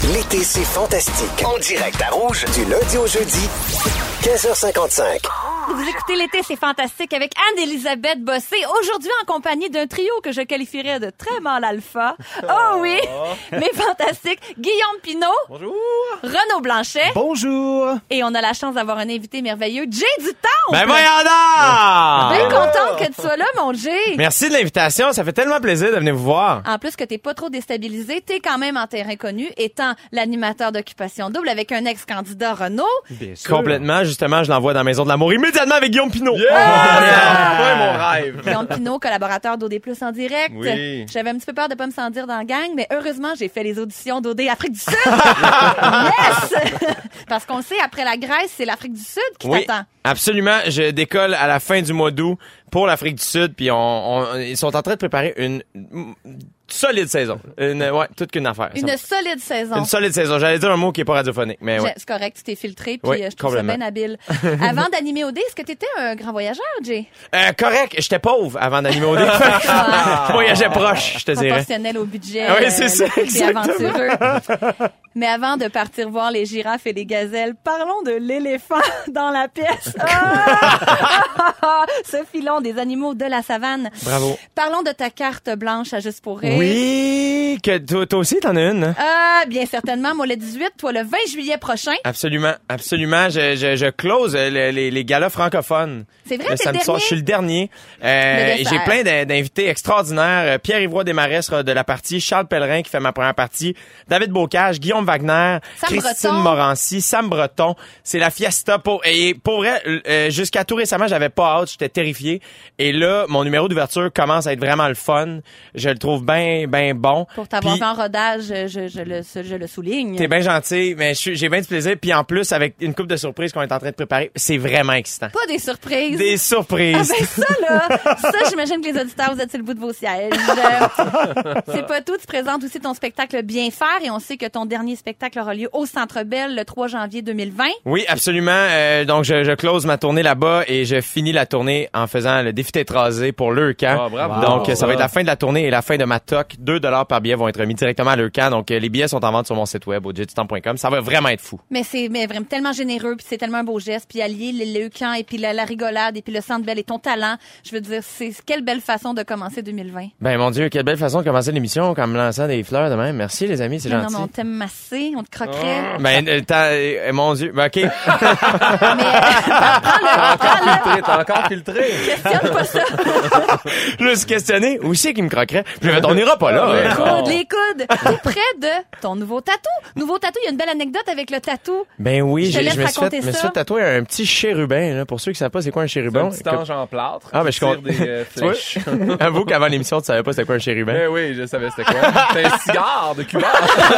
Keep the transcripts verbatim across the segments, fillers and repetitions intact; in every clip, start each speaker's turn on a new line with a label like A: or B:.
A: L'été, c'est fantastique. En direct à Rouge, du lundi au jeudi, quinze heures cinquante-cinq.
B: Vous écoutez L'été, c'est fantastique avec Anne-Élisabeth Bossé. Aujourd'hui, en compagnie d'un trio que je qualifierais de très mal alpha. Oh oui! Mais fantastique. Guillaume Pinault.
C: Bonjour.
B: Renaud Blanchet.
D: Bonjour.
B: Et on a la chance d'avoir un invité merveilleux, Jay Dutemps.
C: Ben voyons donc!
B: Bien contente que tu sois là, mon Jay.
C: Merci de l'invitation. Ça fait tellement plaisir de venir vous voir.
B: En plus que t'es pas trop déstabilisé, t'es quand même en terrain connu, étant l'animateur d'Occupation Double avec un ex-candidat Renaud.
D: Bien sûr.
C: Complètement. Justement, je l'envoie dans la Maison de l'amour immédiatement avec Guillaume Pinault.
D: Yeah!
C: Ah! Ouais, mon rêve.
B: Guillaume Pinault, collaborateur d'O D plus en direct.
C: Oui.
B: J'avais un petit peu peur de pas me sentir dans la gang, mais heureusement, j'ai fait les auditions d'O D Afrique du Sud. Yes! Parce qu'on le sait, après la Grèce, c'est l'Afrique du Sud qui
C: Oui,
B: t'attend.
C: absolument. Je décolle à la fin du mois d'août pour l'Afrique du Sud, puis on, on- ils sont en train de préparer une mm, solide saison. Une, ouais, toute qu'une affaire.
B: Une
C: Ça-
B: solide saison.
C: une solide saison. J'allais dire un mot qui est pas radiophonique, mais ouais.
B: J'ai- C'est correct, tu t'es filtré, puis
C: Oui,
B: euh, je trouve ça
C: complètement.
B: bien habile. Avant d'animer O D, est-ce que t'étais un grand voyageur, Jay?
C: Euh, correct. J'étais pauvre avant d'animer au dé. Je voyageais proche, je te dirais.
B: Proportionnel au budget.
C: Ah oui, c'est ça,
B: le côté
C: exactement.
B: aventureux. Mais avant de partir voir les girafes et les gazelles, parlons de l'éléphant dans la pièce. Ah! Ce filon des animaux de la savane.
C: Bravo.
B: Parlons de ta carte blanche à Juste pour rire.
C: Oui, que toi, toi aussi, t'en as une. hein?
B: Ah, bien certainement. Moi, le dix-huit, toi, le vingt juillet prochain.
C: Absolument, absolument. Je, je, je close euh, le- les, les galas francophones.
B: C'est vrai,
C: Le
B: t'es
C: samedi
B: le
C: soir,
B: dernier?
C: je suis le dernier. Euh,
B: Le
C: et
B: dessert.
C: j'ai plein d'in- d'invités extraordinaires. Euh, Pierre-Yvroy Desmarais sera de la partie, Charles Pellerin qui fait ma première partie, David Bocage, Guillaume Wagner,
B: Sam
C: Christine
B: Breton.
C: Morancy, Sam Breton. C'est la fiesta. Pour, et pour vrai, euh, jusqu'à tout récemment, j'avais pas hâte, j'étais terrifié. Et là, mon numéro d'ouverture commence à être vraiment le fun. Je le trouve bien, bien bon.
B: Pour t'avoir
C: Puis-
B: vu en rodage, je, je, le, je le souligne.
C: T'es bien gentil, mais je suis- j'ai bien du plaisir. Puis en plus, avec une couple de surprises qu'on est en train de préparer, c'est vraiment excitant.
B: Pas des surprises.
C: Des
B: Ah
C: surprises.
B: ben ça, là, ça, j'imagine que les auditeurs, vous êtes sur le bout de vos sièges. Euh, c'est pas tout. Tu présentes aussi ton spectacle Bien faire et on sait que ton dernier spectacle aura lieu au Centre Bell le trois janvier deux mille vingt.
C: Oui, absolument. Euh, donc, je, je close ma tournée là-bas et je finis la tournée en faisant le défi tête rasée pour Leucan.
D: Ah, bravo.
C: Donc,
D: Wow.
C: ça va être la fin de la tournée et la fin de ma toc. deux dollars par billet vont être remis directement à Leucan. Donc, euh, les billets sont en vente sur mon site web au j du temps point com. Ça va vraiment être fou.
B: Mais c'est mais vraiment tellement généreux, puis c'est tellement un beau geste, puis allier le, le camp et puis la, la rigolade et puis le Centre Bell et ton talent. Je veux dire, c'est quelle belle façon de commencer deux mille vingt.
C: Ben, mon Dieu, quelle belle façon de commencer l'émission comme me lançant des fleurs de même. Merci, les amis, c'est
B: Mais non,
C: gentil.
B: mais on t'aime massé, on te croquerait.
C: Ben, euh, t'as- euh, mon Dieu. Ben, OK.
B: Mais prends-le, prends-le.
D: T'as encore filtré.
B: Questionne pas ça.
C: Je me suis questionné. Où c'est qui me croquerait? Puis, on n'ira pas là.
B: Les
C: hein.
B: coudes, les coudes. T'es près de ton nouveau tatou. Nouveau tatou, il y a une belle anecdote avec le tatou.
C: Ben oui,
B: Je te
C: j'ai-
B: laisse
C: je me suis fait,
B: raconter
C: me suis
B: ça.
C: fait tatouer un petit chérubin, là. Pour ceux qui savent pas c'est quoi un chérubin.
D: Un petit ange en plâtre.
C: Ah, ben,
D: qui
C: je compte.
D: tire des euh,
C: Tu vois?
D: flèches.
C: Avoue qu'avant l'émission, tu savais pas c'était quoi un chérubin.
D: Ben oui, je savais c'était quoi. C'est un cigare de Cuba.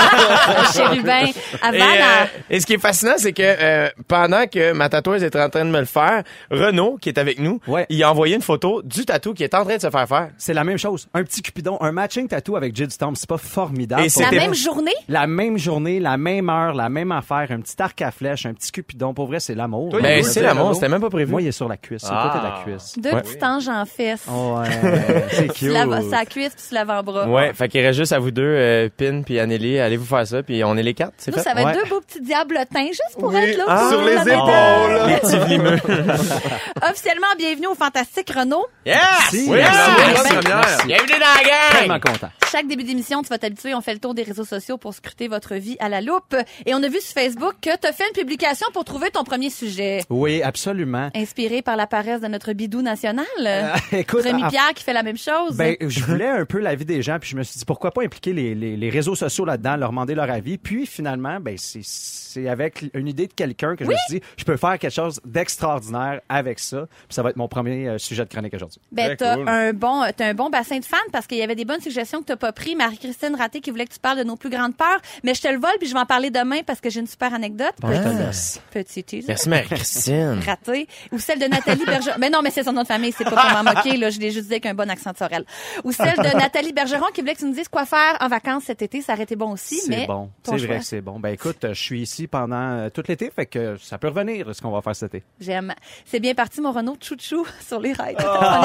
B: Un chérubin. Avant,
C: Et, euh,
B: la-
C: et ce qui est fascinant, c'est que euh, pendant que ma tatoueuse était en train de me le faire, Renaud, qui est avec nous,
E: Ouais.
C: il a envoyé une photo du tatou qui est en train de se faire faire.
E: C'est la même chose. Un petit cupidon, un matching tattoo avec Jay Dutemps. C'est pas formidable.
C: Et
E: Pour-
B: la
C: c'était-
B: même journée.
E: La même journée, la même heure, la même affaire, un petit arc à flèche, un petit cupidon. Pour vrai, c'est l'amour.
D: Toi, il
C: Ben,
D: est
C: c'est
D: où,
C: l'amour,
D: Renaud?
C: c'était même pas prévu.
E: Moi, il est sur la cuisse, sur le côté de la cuisse.
B: Deux
C: Ouais.
B: petits anges en fesses.
E: Ouais, c'est
B: Tu
E: cute.
B: laves sa cuisse puis tu l'avant-bras.
C: Ouais, fait qu'il reste juste à vous deux, euh, Pin puis Anneli, allez vous faire ça, puis on est les quatre, c'est
B: Nous,
C: fait.
B: ça va être
E: Ouais.
B: deux beaux petits diablotins juste pour
D: Oui.
B: être là.
C: Ah,
B: pour
D: sur les
B: la
D: épaules.
C: Les petits vlimeux.
B: Officiellement, bienvenue au Fantastique Renaud.
C: Yes!
E: Merci,
C: Oui,
E: merci,
C: yes!
E: merci,
C: Bienvenue
E: merci.
C: dans la gang!
E: Tellement content.
B: Chaque début d'émission, tu vas t'habituer, on fait le tour des réseaux sociaux pour scruter votre vie à la loupe. Et on a vu sur Facebook que tu as fait une publication pour trouver ton premier sujet.
E: Oui, absolument.
B: Inspiré par la paresse de notre bidou national.
E: Euh, écoute,
B: Rémi
E: en-
B: Pierre qui fait la même chose.
E: Ben, je voulais un peu l'avis des gens, puis je me suis dit pourquoi pas impliquer les, les, les réseaux sociaux là-dedans, leur demander leur avis. Puis finalement, ben c'est c'est avec une idée de quelqu'un que je me suis dit je peux faire quelque chose d'extraordinaire avec ça. Puis ça va être mon premier euh, sujet de chronique aujourd'hui.
B: Ben,
D: Très
B: t'as
D: cool.
B: un bon, t'as un bon bassin de fans parce qu'il y avait des bonnes suggestions que t'as pas pris. Marie-Christine Raté qui voulait que tu parles de nos plus grandes peurs. Mais je te le vole puis je vais en parler demain parce que j'ai une super anecdote.
E: Bon, je te
B: Petit-
E: laisse.
B: Petit teaser.
C: Merci Marie-Christine.
B: Raté. Ou celle de Nathalie Bergeron. Mais non, mais c'est son nom de famille, c'est pas pour m'en moquer, là. Je l'ai juste dit avec un bon accent de Sorel. Ou celle de Nathalie Bergeron qui voulait que tu nous dises quoi faire en vacances cet été. Ça aurait été bon aussi, mais.
E: C'est bon.
B: ton
E: C'est
B: choix.
E: vrai que c'est bon. Ben écoute, je suis ici pendant euh, tout l'été, fait que ça peut revenir ce qu'on va faire cet été. parfait.
B: J'aime. C'est bien parti, mon Renault chouchou sur les rails.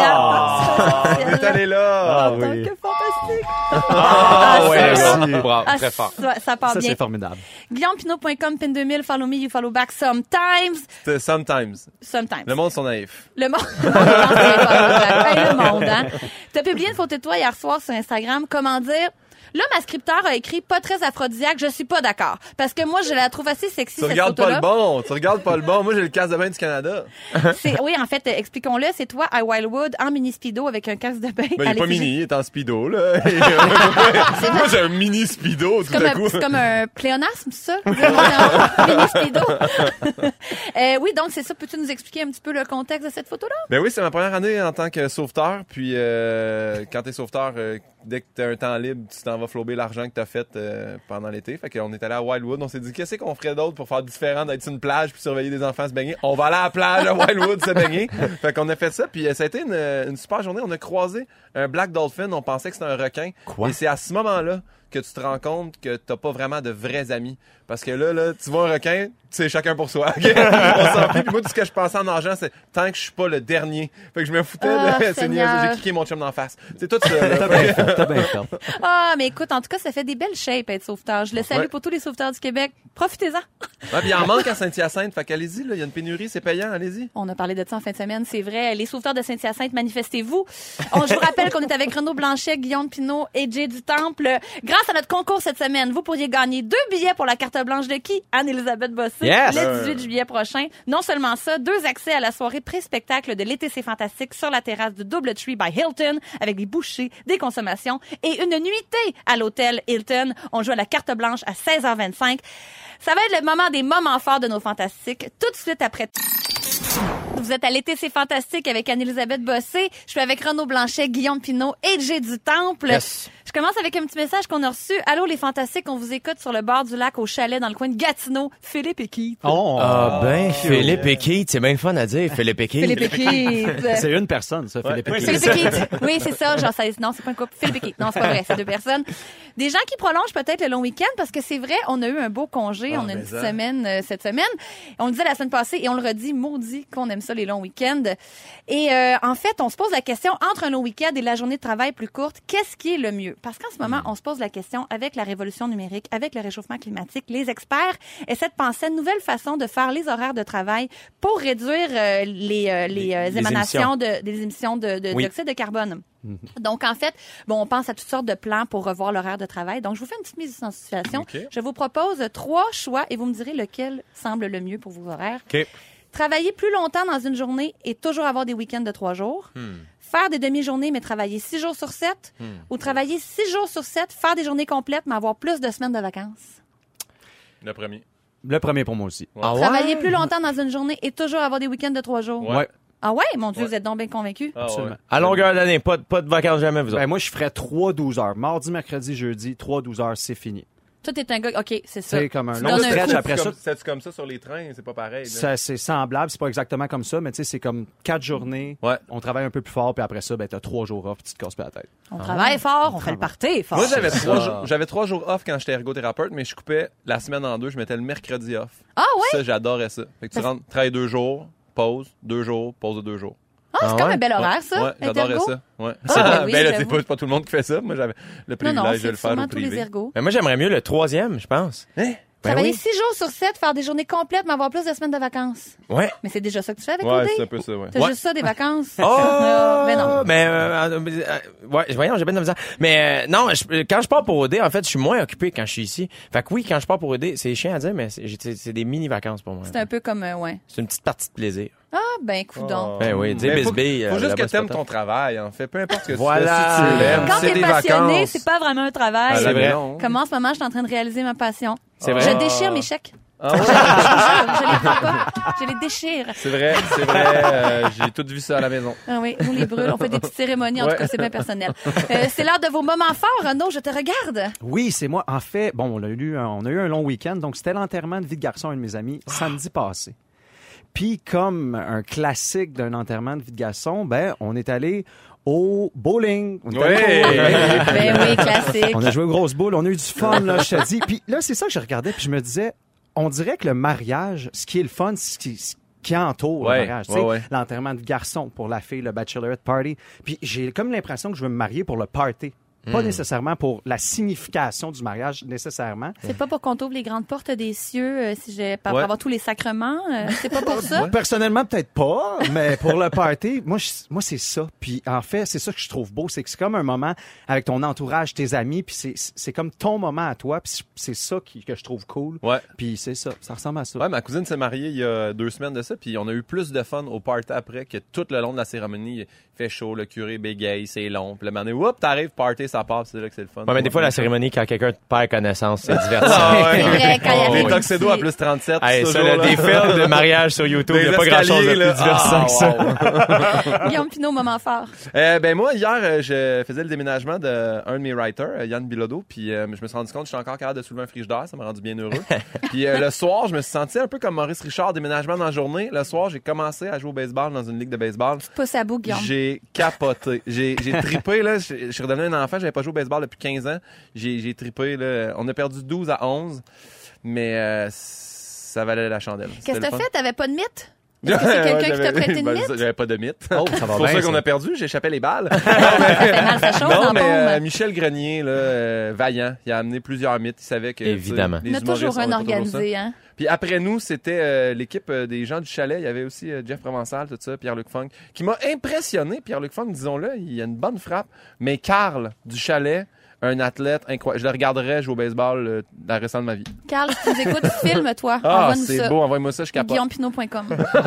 D: On est allé là!
E: Ah
B: En tant
E: oui.
B: que fantastique.
C: Ah, ouais,
B: ça,
C: le gars. Bravo,
B: Ah,
C: très fort.
B: Ça, ça part
E: Ça,
B: bien.
E: c'est formidable.
B: Guillaume Pinot point com, pin deux mille, follow me, you follow back sometimes.
D: C'est Sometimes.
B: Sometimes.
D: Le monde sont naïfs.
B: Le monde. Le monde, je pense que c'est pas- hey, le monde, hein. T'as publié une photo de toi hier soir sur Instagram. Comment dire? Là, ma scripteur a écrit pas très aphrodisiaque. Je suis pas d'accord. Parce que moi, je la trouve assez sexy,
D: Tu
B: cette
D: regardes pas
B: photo-là.
D: le bon. Tu regardes pas le bon. Moi, j'ai le casque de bain du Canada.
B: C'est, oui, en fait, euh, expliquons-le. C'est toi à Wildwood en mini speedo avec un casque de bain.
D: Ben, il
B: à
D: est pas
B: l'effigie.
D: mini, il est en speedo, là. Et, euh, moi, j'ai un mini speedo, tout
B: C'est comme,
D: à
B: un,
D: coup.
B: c'est comme un pléonasme, ça? Mini speedo. euh, oui, donc c'est ça. Peux-tu nous expliquer un petit peu le contexte de cette photo-là?
D: Ben oui, c'est ma première année en tant que sauveteur. Puis euh, quand t'es sauveteur, euh, dès que t'as un temps libre, tu t'en vas flober l'argent que t'as fait euh, pendant l'été. Fait qu'on est allé à Wildwood. On s'est dit, qu'est-ce qu'on ferait d'autre pour faire différent d'être sur une plage puis surveiller des enfants se baigner? On va aller à la plage à Wildwood se baigner. Fait qu'on a fait ça. Puis euh, ça a été une, une super journée. On a croisé un Black Dolphin. On pensait que c'était un requin.
E: Quoi?
D: Et c'est à ce moment-là que tu te rends compte que t'as pas vraiment de vrais amis. Parce que là, là, tu vois un requin, c'est chacun pour soi. Okay? On s'en fout. Puis moi, tout ce que je pensais en argent, c'est tant que je suis pas le dernier. Fait que je me foutais
B: Ah,
D: de... c'est
B: Seigneur.
D: niaiseux. J'ai cliqué mon chum d'en face. C'est tout ça. là.
E: T'as bien fait, t'as bien fait.
B: Ah, mais écoute, en tout cas, ça fait des belles shapes être sauveteur. Je le salue
D: Ouais.
B: pour tous les sauveteurs du Québec. Profitez-en.
D: Ouais, puis il en manque à Saint-Hyacinthe. Fait qu'allez-y, là. Il y a une pénurie, c'est payant. Allez-y.
B: On a parlé de ça en fin de semaine, c'est vrai. Les sauveteurs de Saint-Hyacinthe, manifestez-vous. On, je vous rappelle qu'on est avec Renaud Blanchet, Guillaume Pinot et Jay du Temple. Grâce à notre concours cette semaine, vous pourriez gagner deux billets pour la carte blanche de qui? Anne-Élisabeth Bossé.
C: Yes!
B: Le dix-huit juillet prochain. Non seulement ça, deux accès à la soirée pré-spectacle de l'été, c'est fantastique sur la terrasse du Double Tree by Hilton avec des bouchées, des consommations et une nuitée à l'hôtel Hilton. On joue à la carte blanche à seize heures vingt-cinq. Ça va être le moment des moments forts de nos fantastiques. Tout de suite après. Vous êtes à l'été, c'est fantastique avec Anne-Élisabeth Bossé. Je suis avec Renaud Blanchet, Guillaume Pinot et Jay du Temple.
C: Yes.
B: Je commence avec un petit message qu'on a reçu. Allô les fantastiques, on vous écoute sur le bord du lac au chalet dans le coin de Gatineau. Philippe et Keith.
E: Oh,
C: Ah ben, Philippe et Keith, c'est bien le fun à dire, Philippe et Keith.
B: Philippe et Keith.
E: c'est une personne, ça, Philippe.
C: Ouais,
E: Keith.
B: Philippe et Keith. Oui, c'est ça. Genre, ça, non, c'est pas un couple. Philippe et Keith. Non, c'est pas vrai. C'est deux personnes. Des gens qui prolongent peut-être le long week-end parce que c'est vrai, on a eu un beau congé.
D: Ah,
B: on a une
D: mais
B: petite
D: ça.
B: semaine euh, cette semaine. On le disait la semaine passée et on le redit, maudit qu'on aime ça les longs week-ends. Et euh, en fait, on se pose la question entre un long week-end et la journée de travail plus courte, qu'est-ce qui est le mieux? Parce qu'en ce moment, on se pose la question avec la révolution numérique, avec le réchauffement climatique, les experts essaient de penser à une nouvelle façon de faire les horaires de travail pour réduire euh, les, euh, les, euh,
C: Les
B: émanations de, des émissions de, de
C: Oui.
B: dioxyde de carbone. Donc, en fait, bon, on pense à toutes sortes de plans pour revoir l'horaire de travail. Donc, je vous fais une petite mise en situation.
D: OK.
B: Je vous propose trois choix et vous me direz lequel semble le mieux pour vos horaires.
C: OK.
B: Travailler plus longtemps dans une journée et toujours avoir des week-ends de trois jours. Faire des demi-journées, mais travailler six jours sur sept. Ou travailler six jours sur sept, faire des journées complètes, mais avoir plus de semaines de vacances.
D: Le premier.
E: Le premier pour moi aussi.
C: Ah ouais?
B: Travailler plus longtemps dans une journée et toujours avoir des week-ends de trois jours.
D: Ouais.
B: Ah ouais? Mon Dieu,
D: Ouais.
B: vous êtes donc bien convaincus.
D: Ah,
E: Absolument.
D: ouais.
C: À longueur d'année, pas, de- pas de vacances jamais, vous autres.
E: Ben, moi, je ferais trois douze heures. Mardi, mercredi, jeudi, trois douze heures, c'est fini.
B: Toi, t'es un gars... OK, c'est ça.
E: C'est comme un
B: Tu
E: long
B: donnes un
E: stretch
B: coup.
E: après ça.
D: Comme- C'est-tu comme ça sur les trains? C'est pas pareil. là.
E: Ça, c'est semblable, c'est pas exactement comme ça, mais tu sais, c'est comme quatre journées.
D: Ouais.
E: On travaille un peu plus fort, puis après ça, ben, t'as trois jours off, tu te casses pas la tête.
B: On travaille fort, on fait le party fort.
D: Moi, j'avais trois, jours, j'avais trois jours off quand j'étais ergothérapeute, mais je coupais la semaine en deux. Je mettais le mercredi off.
B: Ah ouais?
D: Ça, j'adorais ça. Fait que tu rentres, travailles deux jours, pause, deux jours, pause de deux jours.
B: Ah, c'est
C: Ah
B: comme
C: ouais?
B: un bel horaire, ça.
D: Ouais, j'adorais
B: Intergo.
D: ça. Ouais.
B: Ah, oui,
D: ben là, c'est
B: j'avoue.
D: pas, c'est pas tout le monde qui fait ça. Moi, j'avais le
B: Non,
D: privilège
B: non,
D: de
B: c'est
D: le faire
B: sûrement
D: au
B: tous les
D: privé.
B: ergots.
C: Mais moi, j'aimerais mieux le troisième, je pense.
D: Hein?
C: Ben
B: Travailler
C: oui.
B: six jours sur sept, faire des journées complètes, mais avoir plus de semaines de vacances.
C: Ouais.
B: Mais c'est déjà ça que tu fais avec
D: Ouais,
B: O D?
D: c'est un peu ça, ouais.
B: T'as
C: Ouais.
B: juste ça, des vacances?
C: Oh!
B: mais non.
C: Mais, euh, euh, euh, ouais, voyons, j'ai bien de la misère. Mais, euh, non, je- quand je pars pour O D, en fait, je suis moins occupé quand je suis ici. Fait que oui, quand je pars pour O D, c'est chiant à dire, mais c'est, j'ai- c'est des mini-vacances pour moi.
B: C'est un peu comme, euh, ouais.
C: C'est une petite partie de plaisir.
B: Ah, ben, coudonc.
C: Ben oui, dire
D: Mais faut,
C: bisbille.
D: faut
C: euh,
D: juste
C: là-bas,
D: que
C: c'est
D: t'aimes
C: pas
D: ton
C: top.
D: travail, en fait. Peu importe ce que
C: Voilà.
D: tu fais, si tu l'aimes,
B: Quand
D: c'est
B: t'es
D: des
B: passionné,
D: vacances.
B: c'est pas vraiment un travail.
D: Ah,
C: C'est
D: là,
C: vrai.
D: non.
B: Comme en ce moment, je suis en train de réaliser ma passion.
C: C'est vrai.
B: Je déchire mes chèques.
D: Ah ouais?
B: Je vous jure, je les prends pas. Je les déchire.
D: C'est vrai, c'est vrai. euh, j'ai tout vu ça à la maison.
B: Ah oui, on les brûle, on fait des petites cérémonies, en
D: Ouais.
B: tout cas, c'est bien personnel. Euh, c'est l'heure de vos moments forts, Renaud, je te regarde.
E: Oui, c'est moi. En fait, bon, on a eu un, on a eu un long week-end, donc c'était l'enterrement de vie de garçon d'un de mes amis samedi passé. Puis, comme un classique d'un enterrement de vie de garçon, ben, on est allé au bowling. On est allé
D: Ouais.
E: au bowling.
B: Ben oui, classique.
E: On a joué aux grosses boules, on a eu du fun, là, je te dis. Puis là, c'est ça que je regardais, puis je me disais, on dirait que le mariage, ce qui est le fun, ce qui, ce qui entoure
D: Ouais,
E: le mariage. Tu
D: ouais,
E: sais,
D: ouais.
E: l'enterrement de garçon pour la fille, le bachelorette party. Puis j'ai comme l'impression que je veux me marier pour le party. Pas
C: Mm.
E: nécessairement pour la signification du mariage, nécessairement.
B: C'est pas pour qu'on t'ouvre les grandes portes des cieux, euh, si j'ai pas pour
D: Ouais.
B: avoir tous les sacrements. euh, c'est pas pour ça.
E: Personnellement, peut-être pas, mais pour le party, moi, je- moi c'est ça. Puis en fait, c'est ça que je trouve beau, c'est que c'est comme un moment avec ton entourage, tes amis, puis c'est, c'est comme ton moment à toi, puis c'est ça qui, que je trouve cool.
D: Ouais.
E: Puis c'est ça, ça ressemble à ça.
D: Ouais, ma cousine s'est mariée il y a deux semaines de ça, puis on a eu plus de fun au party après que tout le long de la cérémonie. Il fait chaud, le curé bégaye, c'est long. Puis le moment donné, whoop, t'arrives, party, ça part, puis c'est là que c'est le fun.
C: Ouais, mais des fois, la cérémonie, quand quelqu'un te perd connaissance, c'est divertissant.
D: Ah ouais.
B: C'est vrai, quand il y
C: Oh,
B: avait
D: Les
C: ouais.
D: tuxedos à plus trente-sept,
C: Hey,
D: c'est
C: ça,
D: toujours
C: là,
D: là.
C: des films de mariage sur YouTube, il n'y a pas grand-chose de plus
D: là.
C: divertissant
D: Ah,
C: que ça.
D: wow.
B: Guillaume Pinot, moment fort.
D: Euh, ben moi, hier, euh, je faisais le déménagement d'un de, de mes writers, euh, Yann Bilodeau, puis euh, je me suis rendu compte que j'étais encore capable de soulever un frigidaire, ça m'a rendu bien heureux. Puis euh, le soir, je me suis senti un peu comme Maurice Richard, déménagement dans la journée. Le soir, j'ai commencé à jouer au baseball dans une ligue de baseball.
B: Pouce à bout, Guillaume.
D: J'ai capoté. J'ai j'ai trippé, là. Je je suis redevenu un enfant. J'avais pas joué au baseball depuis quinze ans. J'ai j'ai trippé, là. On a perdu douze à onze. Mais euh, ça valait la chandelle.
B: Qu'est-ce que
D: C'était
B: t'as
D: le fun.
B: fait? T'avais pas de mythe? Est-ce que c'est quelqu'un qui t'a
D: j'avais-
B: prêté une
D: ben,
B: mythe?
D: J'avais pas de mythe.
E: Oh, ça va
D: C'est pour
E: bien,
D: ça qu'on
E: ça.
D: a perdu. J'échappais les balles.
B: Ça fait mal, ça chose
D: Non,
B: en
D: mais
B: paume.
D: euh, Michel Grenier, là, euh, vaillant, il a amené plusieurs mythes. Il savait que...
C: Évidemment.
B: Il
D: tu sais,
B: y en a
D: les humoristes,
B: toujours un
D: on est pas toujours ça.
B: organisé, hein?
D: Puis après nous, c'était euh, l'équipe euh, des gens du chalet. Il y avait aussi euh, Jeff Provençal, tout ça, Pierre-Luc Funk, qui m'a impressionné. Pierre-Luc Funk, disons-le, il a une bonne frappe. Mais Carl du chalet, un athlète incroyable. Je le regarderais jouer au baseball euh, dans le restant de ma vie.
B: Carl, si tu nous écoutes, filme-toi.
D: Ah,
B: Envoie-nous
D: c'est
B: ça.
D: beau, envoie-moi ça, je capote.
B: guillaume pinot point com.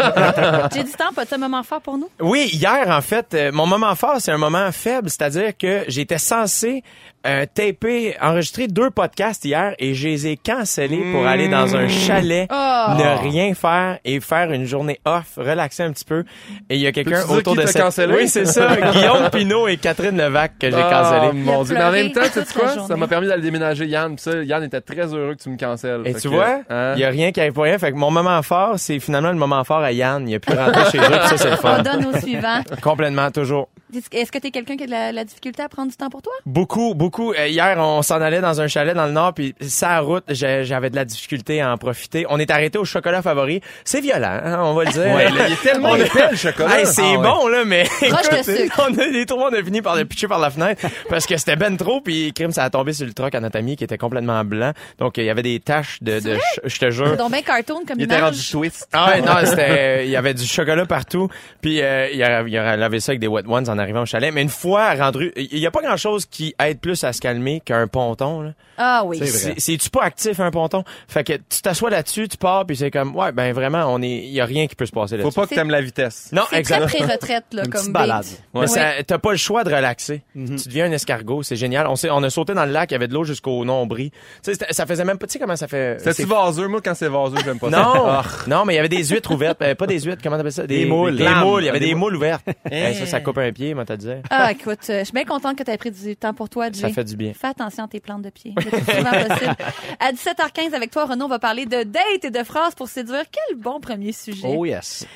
B: J'ai du temps, as-tu un moment fort pour nous?
C: Oui, hier, en fait, euh, mon moment fort, c'est un moment faible, c'est-à-dire que j'étais censé euh, taper, enregistrer deux podcasts hier et je les ai cancellés pour aller dans un chalet,
B: Oh.
C: ne rien faire et faire une journée off, relaxer un petit peu. Et il y a quelqu'un
D: Peux-tu dire
C: autour
D: qui
C: de
D: t'a
C: cette...
D: cancellé?
C: Oui, c'est ça, Guillaume Pinot et Catherine Levac que j'ai
D: Ah,
C: cancellé.
D: mon
B: Il
D: Dieu.
B: a
D: Mais en
B: pleuré
D: même temps, tu sais
B: toute la
D: quoi?
B: journée.
D: Ça m'a permis d'aller déménager Yann. Puis ça, Yann était très heureux que tu me cancelles.
C: Et
D: Fait
C: tu
D: que,
C: vois,
D: hein?
C: il y a rien qui arrive pour rien. Fait que mon moment fort, c'est finalement le moment fort à Yann. Il a pu rentrer chez eux, puis ça, c'est le
B: On
C: fun.
B: donne au suivant.
C: Complètement, toujours.
B: Est-ce que t'es quelqu'un qui a de la, la difficulté à prendre du temps pour toi?
C: Beaucoup, beaucoup. Euh, hier, on s'en allait dans un chalet dans le nord, puis sa route, j'ai- j'avais de la difficulté à en profiter. On est arrêté au chocolat favori. C'est violent, hein, on va le dire.
D: Ouais, là, il est tellement
C: On a-
D: épais, le chocolat.
C: Hey, c'est
D: Ah, ouais.
C: bon, là, mais
B: Proche de
C: écoute,
B: sucre.
C: on a les trois, on a fini par le pitcher par la fenêtre parce que c'était ben trop, puis crime, ça a tombé sur le truck à notre ami qui était complètement blanc. Donc, il y avait des taches de... de ch- je te jure.
B: C'est donc bien cartoon comme
D: Il était rendu
B: image.
D: twist.
C: Ah ouais, non, c'était, il y avait du chocolat partout, puis euh, il, a, il a lavé ça avec des wet ones en arrivant au chalet. Mais une fois rendu, il y a pas grand chose qui aide plus à se calmer qu'un ponton. Là.
B: Ah oui.
E: C'est vrai.
C: C'est, c'est-tu pas actif un ponton? Fait que tu t'assois là-dessus, tu pars, puis c'est comme, ouais, ben vraiment, on est, il y a rien qui peut se passer
D: Faut
C: là-dessus.
D: pas que
B: C'est-
D: t'aimes la vitesse.
C: Non,
B: C'est très
C: exactement.
B: pré-retraite, là,
E: Une
B: comme
E: petite
B: beat.
E: balade.
C: Mais
B: Ouais.
C: ça, t'as pas le choix de relaxer.
E: Mhm.
C: Tu deviens un escargot, c'est génial. On s'est, on a sauté dans le lac, il y avait de l'eau jusqu'au nombril. Tu sais, c'était- ça faisait même pas, tu sais comment ça fait.
D: C'est-tu
C: c'est-
D: vaseux? Moi, quand c'est vaseux, j'aime pas ça.
C: Non,
D: Ah.
C: non, mais il y avait des huîtres ouvertes, euh, pas des huîtres, comment t'appelles ça?
E: Des moules.
C: Des,
D: Clames.
C: moules, il y avait
D: Ah, des
C: des
D: moules.
C: moules ouvertes. Eh, ça, ça coupe un pied, moi, t'as dit.
B: Ah, écoute, euh, je suis bien contente que tu aies pris du temps pour toi, Jay.
C: Ça fait du bien.
B: Fais attention à tes plantes de pied. Le plus souvent possible. À dix-sept heures quinze, avec toi, Renaud, on va parler de date et de phrases pour séduire. Quel bon premier sujet.
E: Oh yes.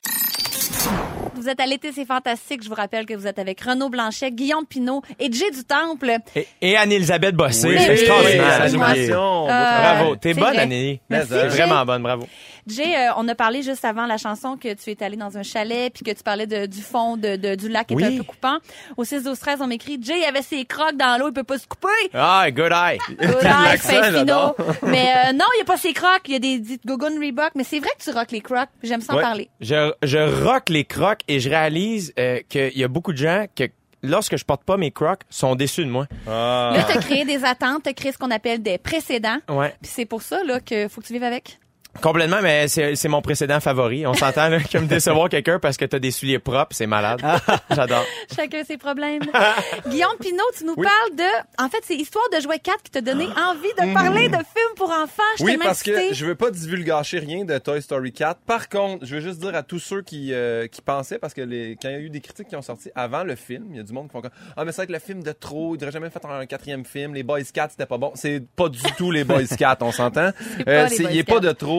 B: Vous êtes à l'été, c'est fantastique. Je vous rappelle que vous êtes avec Renaud Blanchet, Guillaume Pinot et Jay du Temple.
C: Et, et Anne-Elisabeth Bossé,
B: Oui,
C: c'est
B: oui,
C: extraordinaire.
B: oui,
C: J'ai
D: Animation.
C: oublié.
B: Euh,
C: Bravo, t'es
B: c'est
C: bonne,
B: vrai.
C: Annie.
B: Merci,
C: C'est
B: Jay.
C: vraiment bonne, bravo.
B: Jay, euh, on a parlé juste avant la chanson que tu es allé dans un chalet puis que tu parlais de, du fond de, de- du lac qui
C: Oui.
B: était un peu coupant. Au six douze treize, on m'écrit « Jay avait ses crocs dans l'eau, il peut pas se couper! »
C: Ah, good eye.
B: Good eye,
D: L'accent,
B: fin finot.
D: j'adore.
B: Mais euh, non, il n'y a pas ses crocs. Il y a des, des Gogun Reebok. Mais c'est vrai que tu rock les crocs. J'aime ça en
C: Ouais.
B: parler.
C: Je, je rock les crocs et je réalise euh, qu'il y a beaucoup de gens que lorsque je porte pas mes crocs, sont déçus de moi.
D: Ah.
B: Là, tu as créé des attentes, tu as créé ce qu'on appelle des précédents.
C: Ouais.
B: Puis c'est pour ça là que faut que tu vives avec.
C: Complètement, mais c'est, c'est mon précédent favori. On s'entend là, comme décevoir quelqu'un parce que t'as des souliers propres, c'est malade. J'adore.
B: Chacun ses problèmes. Guillaume Pinot, tu nous
D: Oui.
B: parles de... En fait, c'est Histoire de jouet quatre qui t'a donné envie de parler de films pour enfants. Je suis
D: Oui,
B: tellement
D: parce
B: excitée.
D: que je veux pas divulgacher rien de Toy Story quatre. Par contre, je veux juste dire à tous ceux qui, euh, qui pensaient, parce que les, quand il y a eu des critiques qui ont sorti avant le film, il y a du monde qui font comme « Ah, mais c'est vrai que le film de trop, il devrait jamais faire un quatrième film. Les Boys quatre, c'était pas bon. » C'est pas du tout les Boys quatre, on s'entend.
B: C'est pas
D: Euh,
B: les
D: c'est-
B: Boy
D: il est
B: Scouts.
D: pas de trop.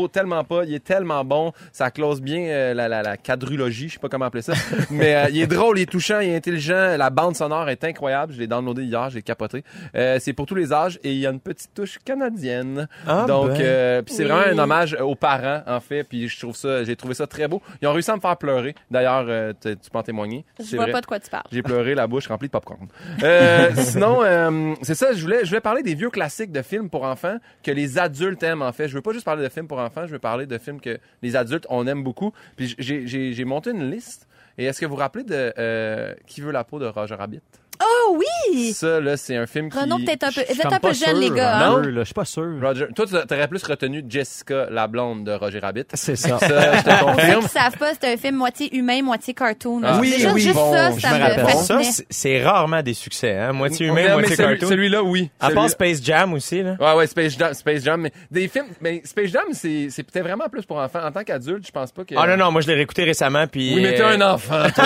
D: vaut tellement pas. Il est tellement bon. Ça close bien euh, la, la, la quadrilogie, je sais pas comment appeler ça. Mais euh, il est drôle, il est touchant, il est intelligent. La bande sonore est incroyable. Je l'ai downloadé hier, j'ai capoté. Euh, c'est pour tous les âges et il y a une petite touche canadienne.
C: Ah,
D: Donc,
C: ben.
D: euh, puis c'est
B: Oui.
D: vraiment un hommage aux parents, en fait. Puis je trouve ça, j'ai trouvé ça très beau. Ils ont réussi à me faire pleurer. D'ailleurs, euh, tu peux en témoigner.
B: Je
D: C'est
B: vois
D: vrai.
B: pas de quoi tu parles.
D: J'ai pleuré, la bouche remplie de popcorn. Euh, sinon, euh, c'est ça, je voulais, je voulais parler des vieux classiques de films pour enfants que les adultes aiment, en fait. Je veux pas juste parler de films pour enfants, je veux parler de films que les adultes, on aime beaucoup. Puis j'ai, j'ai, j'ai monté une liste. Et est-ce que vous vous rappelez de euh, Qui veut la peau de Roger Rabbit?
B: Oh oui!
D: Ça, là, c'est un film qui...
B: Renaud, peut-être un peu.
E: Je
B: Vous
E: suis
B: êtes
E: comme
B: un peu
E: pas
B: jeunes, les
E: sûr,
B: gars.
E: un
B: Hein?
E: peu, là, Je suis pas sûr.
D: Roger... Toi, tu aurais plus retenu Jessica, la blonde de Roger Rabbit.
E: C'est ça.
D: Ça, je te
B: Pour ceux
D: confirme.
B: qui savent pas, c'est un film moitié humain, moitié cartoon.
D: Ah,
E: oui,
B: Déjà,
E: oui.
B: juste
D: Bon,
B: ça,
D: je
B: ça
E: me
B: me
E: rappelle.
C: Ça,
B: fascinait.
C: c'est- c'est rarement des succès, hein. Moitié
D: Mais-
C: humain,
D: mais
C: moitié
D: celui-
C: cartoon.
D: Celui-là, oui.
C: À
D: Celui-
C: part Space Jam aussi, là.
D: Ouais, ouais, Space Jam, Space Jam, mais des films, mais Space Jam, c'est, c'est peut-être vraiment plus pour enfants. En tant qu'adulte, je pense pas que...
C: Ah non, non, moi je l'ai réécouté récemment, puis...
D: Oui, mais t'es
C: euh,
D: un enfant, toi.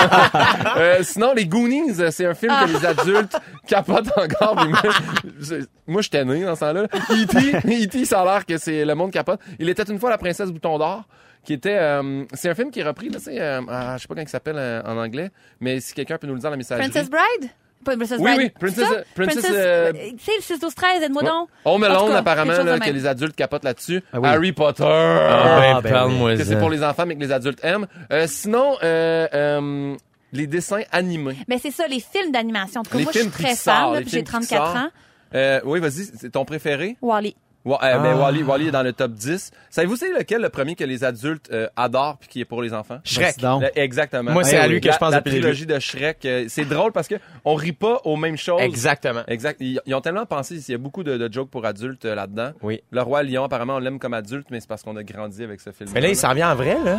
D: euh, sinon, les Goonies, euh, c'est un film que les adultes capotent encore. Puis moi, je- moi, j'étais né dans ce temps-là. E T, E T, ça a l'air que c'est le monde capote. Il était une fois la princesse Bouton d'Or, qui était... euh, c'est un film qui est repris, là, c'est... Euh, ah, je sais pas comment il s'appelle euh, en anglais, mais si quelqu'un peut nous le dire dans la messagerie.
B: Princess Bride? Pas Princess
D: Oui,
B: Bride.
D: oui, Princess-
B: Ça?
D: Princess, euh,
B: Tu sais, le six douze treize, aide-moi
D: Ouais.
B: donc.
D: Home
B: En tout
D: Alone,
B: cas,
D: apparemment,
B: quelque chose de
D: là, que
B: même.
D: les adultes capotent là-dessus.
E: Ah oui.
D: Harry Potter.
C: Ah, ben,
E: Ah, ben
C: parle-moi
D: que c'est
C: ça.
D: pour les enfants, mais que les adultes aiment. Euh, sinon, euh, euh, les dessins animés.
B: Mais c'est ça, les films d'animation. En tout cas,
D: Les
B: moi, je suis
D: films
B: très
D: Pixar,
B: fan, là,
D: les
B: puis j'ai
D: films
B: trente-quatre
D: Pixar.
B: ans.
D: Euh, oui, vas-y, c'est ton préféré?
B: Wall-E.
D: Wa- euh, ben,
C: Ah.
D: Wall-E, Wall-E est dans le top dix. Savez-vous c'est lequel le premier que les adultes euh, adorent puis qui est pour les enfants?
C: Shrek.
E: Vas-y donc.
D: Le- exactement.
C: Moi, c'est
D: Eh
C: à
D: oui.
C: lui que
D: La-
C: je pense
D: La
C: depuis le
D: trilogie de Shrek, euh, c'est drôle parce que on rit pas aux mêmes choses.
C: Exactement.
D: Exact. Ils, ils ont tellement pensé, il y a beaucoup de, de jokes pour adultes euh, là-dedans.
C: Oui.
D: Le Roi Lion, apparemment, on l'aime comme adulte, mais c'est parce qu'on a grandi avec ce film.
C: Mais là, il s'en vient en vrai, là.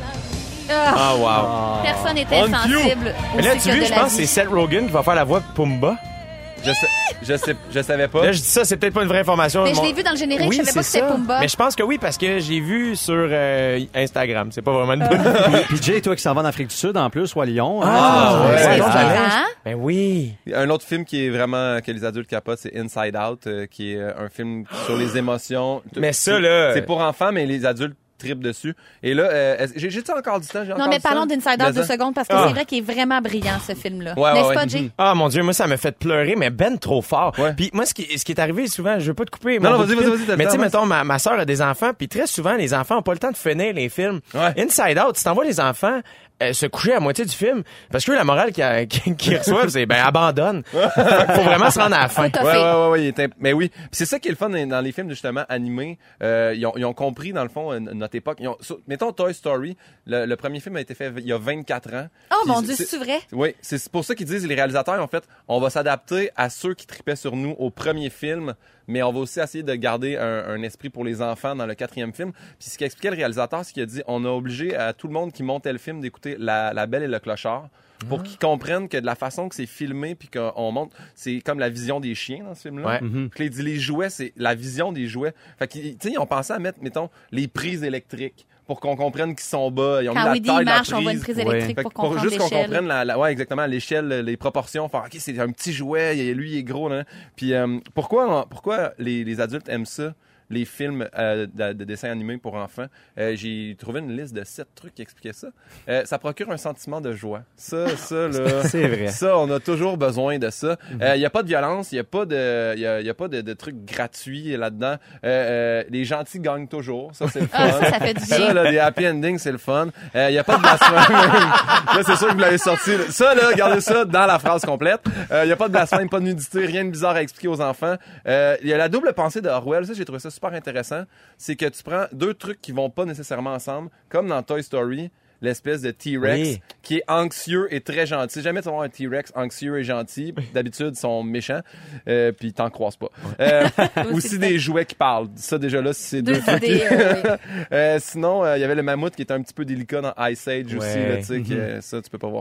B: Ah,
C: Ah, wow.
B: personne n'était
D: On cue.
B: sensible au
C: Mais là, tu
B: cycle
C: vois,
B: de
C: je
B: la
C: pense que
B: vie.
C: c'est Seth Rogen qui va faire la voix de Pumba.
D: Je sais, je sais, je savais pas.
C: Là, je dis ça, c'est peut-être pas une vraie information.
B: Mais je
C: Mon-
B: l'ai vu dans le générique,
C: Oui,
B: je savais pas que
C: c'est
B: c'était
C: ça.
B: Pumba.
C: Mais je pense que oui, parce que j'ai vu sur euh, Instagram. C'est pas vraiment une bonne
B: Ah.
E: Puis Jay, toi qui s'en vas en Afrique du Sud en plus, ou à Lyon.
C: Ah,
E: hein,
C: ouais,
E: tu vas-
C: ouais,
E: tu vas-
C: ouais.
E: tu vas-
B: Hein?
C: Ben oui.
D: Un autre film qui est vraiment que les adultes capotent, c'est Inside Out, euh, qui est euh, un film sur les émotions.
C: Mais ça, là-
D: c'est pour enfants, mais les adultes tripent dessus. Et là, euh, est-ce- j'ai j'ai-tu encore du temps? J'ai
B: Non,
D: encore
B: mais
D: du temps?
B: parlons d'Inside Out deux
D: Mais ça-
B: secondes parce que
C: Ah.
B: c'est vrai qu'il est vraiment brillant, ce film-là.
D: Ouais, ouais,
B: N'est-ce
D: ouais.
B: pas, Jay?
C: Ah, mon Dieu, moi, ça m'a fait pleurer, mais ben trop fort.
D: Ouais.
C: Puis moi, ce qui, ce qui est arrivé souvent, je veux pas te couper.
D: Non,
C: mon
D: non,
C: bout de
D: vas-y,
C: film,
D: vas-y, vas-y, t'as le
C: Mais tu sais,
D: temps,
C: mettons, ma, ma soeur a des enfants, puis très souvent, les enfants ont pas le temps de finir les films.
D: Ouais.
C: Inside Out, si t'envoies les enfants euh, se coucher à moitié du film, parce que eux, la morale qu'ils qu'ils- qu'ils reçoivent, c'est ben abandonne. Faut vraiment se rendre à la fin.
B: Faut toffer.
D: Ouais, ouais, ouais, ouais, il est imp- mais oui. Puis c'est ça qui est le fun dans dans les films, justement, animés. Euh, ils, ont, ils ont compris, dans le fond, euh, notre époque. Ils ont, so- mettons Toy Story, le, le premier film a été fait il y a vingt-quatre ans.
B: Oh
D: Puis
B: mon Dieu, c'est vrai?
D: Oui, c'est pour ça qu'ils disent, les réalisateurs, en fait, on va s'adapter à ceux qui tripaient sur nous au premier film, mais on va aussi essayer de garder un, un esprit pour les enfants dans le quatrième film. Puis ce qu'expliquait le réalisateur, c'est qu'il a dit, on a obligé à tout le monde qui montait le film d'écouter la, la Belle et le Clochard pour qu'ils comprennent que de la façon que c'est filmé puis qu'on montre, c'est comme la vision des chiens dans ce film-là.
C: Ouais.
E: Mhm.
D: Puis il dit, les jouets, c'est la vision des jouets. Fait que, tu sais, ils ont pensé à mettre, mettons, les prises électriques pour qu'on comprenne qu'ils sont bas. Ils ont mis
B: Quand
D: la
B: Woody
D: taille de la
B: marche, on voit une
D: prise.
B: prise
E: Ouais.
B: électrique
D: Fait
B: pour
D: que pour
B: comprendre
D: juste qu'on
B: l'échelle.
D: comprenne la, la- ouais, exactement l'échelle, les proportions, faire ok, c'est un petit jouet, il- lui il est gros là. Puis euh, pourquoi pourquoi les, les adultes aiment ça, les films euh, de, de dessins animés pour enfants? Euh, j'ai trouvé une liste de sept trucs qui expliquaient ça. Euh, ça procure un sentiment de joie. Ça ça là.
E: C'est vrai.
D: Ça, on a toujours besoin de ça. Il n'y a pas de violence, il n'y a pas de, y a, y a pas de, de trucs gratuits là-dedans. Euh, euh, les gentils gagnent toujours. Ça, c'est le fun.
B: Ah, ça, ça fait du
D: Ça,
B: bien.
D: là, les happy endings, c'est le fun. Il n'y a pas de blasphème. Là, c'est sûr que vous l'avez sorti. là. Ça, là, gardez ça dans la phrase complète. Il n'y a pas de blasphème, pas de nudité, rien de bizarre à expliquer aux enfants. Il y a la double pensée de Orwell. Ça, j'ai trouvé ça super intéressant. C'est que tu prends deux trucs qui vont pas nécessairement ensemble, comme dans Toy Story, l'espèce de T-Rex
C: Oui.
D: qui est anxieux et très gentil. Si jamais tu vas voir un T-Rex anxieux et gentil, d'habitude, ils sont méchants, euh, puis t'en croises pas. Euh, aussi
B: c'est
D: des jouets qui parlent. Ça, déjà là, c'est deux
B: Deux
D: trucs.
B: idées, euh, oui.
D: Euh, sinon, il y avait le mammouth qui était un petit peu délicat dans Ice Age aussi,
C: Ouais.
D: là, tu sais, que, ça, tu peux pas voir ça.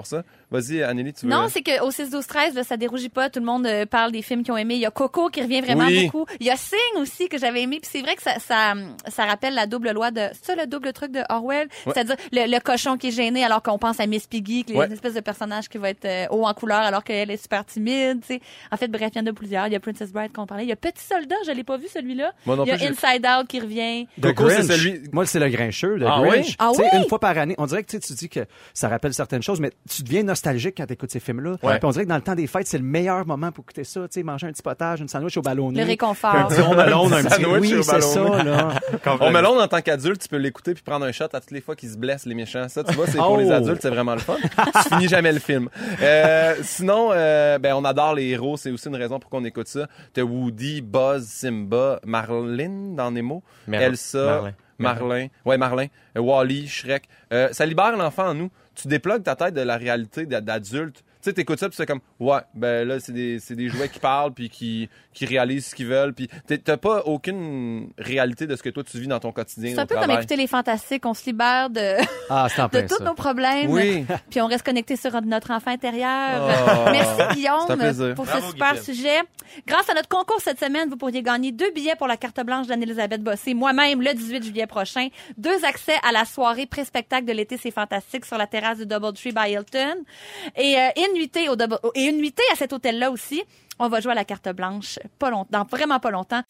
D: Vas-y, Anneli, tu veux...
B: Non, c'est qu'au six douze treize, là, ça dérougit pas. Tout le monde euh, parle des films qu'ils ont aimés. Il y a Coco qui revient vraiment
D: Oui.
B: beaucoup. Il y a Sing aussi que j'avais aimé. Puis c'est vrai que ça, ça, ça rappelle la double loi de... C'est ça le double truc de Orwell?
D: Ouais.
B: C'est-à-dire le, le cochon qui est gêné alors qu'on pense à Miss Piggy, qui est
D: Ouais.
B: une espèce de personnage qui va être euh, haut en couleur alors qu'elle est super timide. Tu sais. En fait, bref, il y en a plusieurs. Il y a Princess Bride qu'on parlait. Il y a Petit Soldat, je l'ai pas vu celui-là.
D: Moi non
B: Il y a
D: plus, j'ai-
B: Inside Out qui revient.
E: The
D: Coco, c'est
E: Grinch.
D: celui-
E: Moi, c'est le Grincheux, le
D: Ah
E: Grinch.
D: oui?
B: Ah
E: Tu sais,
B: oui?
E: Une fois par année, on dirait que tu sais, tu dis que ça rappelle certaines choses, mais tu deviens nostalgique quand tu écoutes ces films-là.
D: Ouais.
E: Puis on dirait que dans le temps des fêtes, c'est le meilleur moment pour écouter ça. Tu sais, manger un petit potage, une sandwich au ballonné.
B: Le réconfort.
E: Un petit Home Alone, un petit...
D: Sandwich
E: Oui,
D: au
E: c'est ça,
D: ballonné.
E: là.
D: On Alone, en tant qu'adulte, tu peux l'écouter puis prendre un shot à toutes les fois qu'ils se blessent, les méchants. Ça, tu vois, c'est pour
E: Oh.
D: les adultes, c'est vraiment le fun. Tu finis jamais le film. Euh, sinon, euh, ben, on adore les héros. C'est aussi une raison pour qu'on écoute ça. T'as Woody, Buzz, Simba, Marlin dans Nemo,
C: Mer-
D: Elsa,
C: Marlin.
D: Marlin. Ouais, Marlin. Euh, Wall-E, Shrek. Euh, ça libère l'enfant en nous. Tu déplugues ta tête de la réalité d'a- d'adulte. Tu sais, t'écoutes ça puis c'est comme, ouais, ben là, c'est des, c'est des jouets qui parlent puis qui, qui réalisent ce qu'ils veulent puis t'es- t'as pas aucune réalité de ce que toi tu vis dans ton quotidien.
B: C'est un
D: au
B: peu comme
D: travail.
B: écouter Les Fantastiques. On se libère de...
E: Ah, c'est en
B: de
E: plein
B: tous
E: ça.
B: nos problèmes.
D: Oui.
B: Puis on reste connecté sur notre enfant intérieur.
D: Oh.
B: Merci
D: C'est un
B: Guillaume
D: plaisir.
B: pour
C: Bravo,
B: ce super
C: Guillaume.
B: sujet. Grâce à notre concours cette semaine, vous pourriez gagner deux billets pour la carte blanche d'Anne-Elisabeth Bossé, moi-même le dix-huit juillet prochain, deux accès à la soirée pré-spectacle de l'été c'est fantastique sur la terrasse du Doubletree by Hilton et euh, une nuitée au Double- et une nuitée à cet hôtel-là aussi. On va jouer à la carte blanche pas longtemps, dans vraiment pas longtemps.